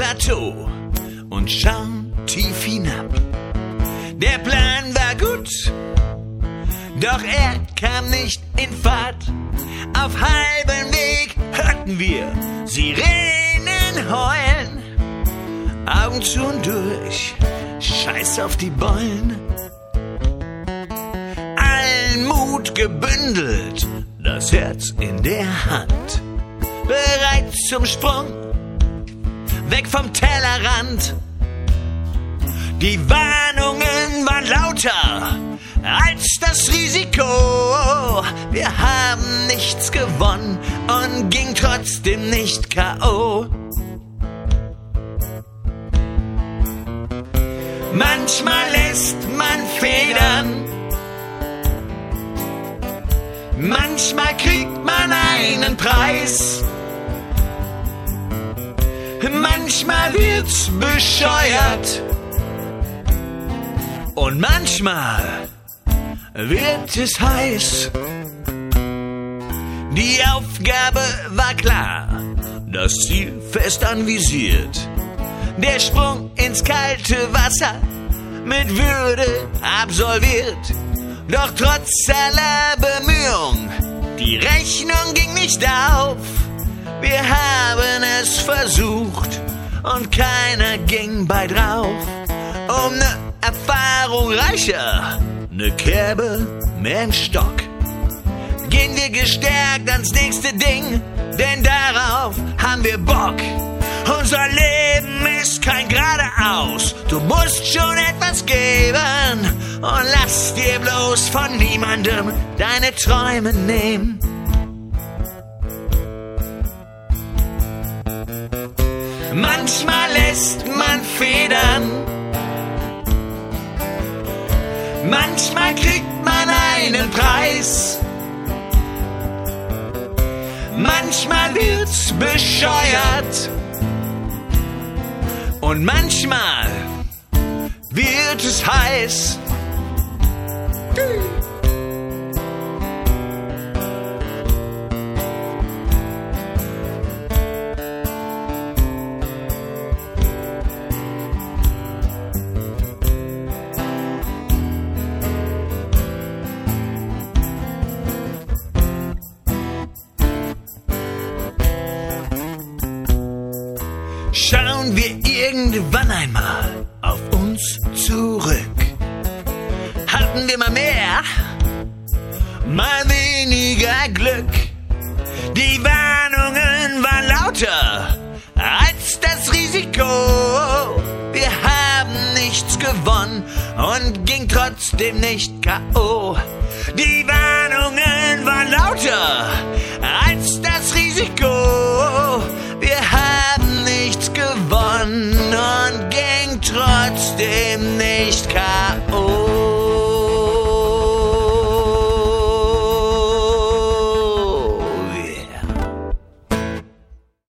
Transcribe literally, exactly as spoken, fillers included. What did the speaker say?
Plateau und schauen tief hinab. Der Plan war gut, doch er kam nicht in Fahrt. Auf halbem Weg hörten wir Sirenen heulen. Augen zu und durch, scheiß auf die Beulen. Allen Mut gebündelt, das Herz in der Hand. Bereit zum Sprung, weg vom Tellerrand. Die Warnungen waren lauter als das Risiko. Wir haben nichts gewonnen und ging trotzdem nicht K O Manchmal lässt man Federn, manchmal kriegt man einen Preis, manchmal wird's bescheuert und manchmal wird es heiß. Die Aufgabe war klar, das Ziel fest anvisiert. Der Sprung ins kalte Wasser mit Würde absolviert. Doch trotz aller Bemühung, die Rechnung ging nicht auf. Wir haben es versucht und keiner ging bei drauf. Um ne Erfahrung reicher, ne Kerbe mehr im Stock. Gehen wir gestärkt ans nächste Ding, denn darauf haben wir Bock. Unser Leben ist kein geradeaus, du musst schon etwas geben. Und lass dir bloß von niemandem deine Träume nehmen. Manchmal lässt man Federn, manchmal kriegt man einen Preis, manchmal wird's bescheuert und manchmal wird es heiß. Schauen wir irgendwann einmal auf uns zurück. Hatten wir mal mehr, mal weniger Glück. Die Warnungen waren lauter als das Risiko. Wir haben nichts gewonnen und ging trotzdem nicht K O Die Warnungen waren lauter als das Risiko. Wir haben nichts gewonnen und ging trotzdem nicht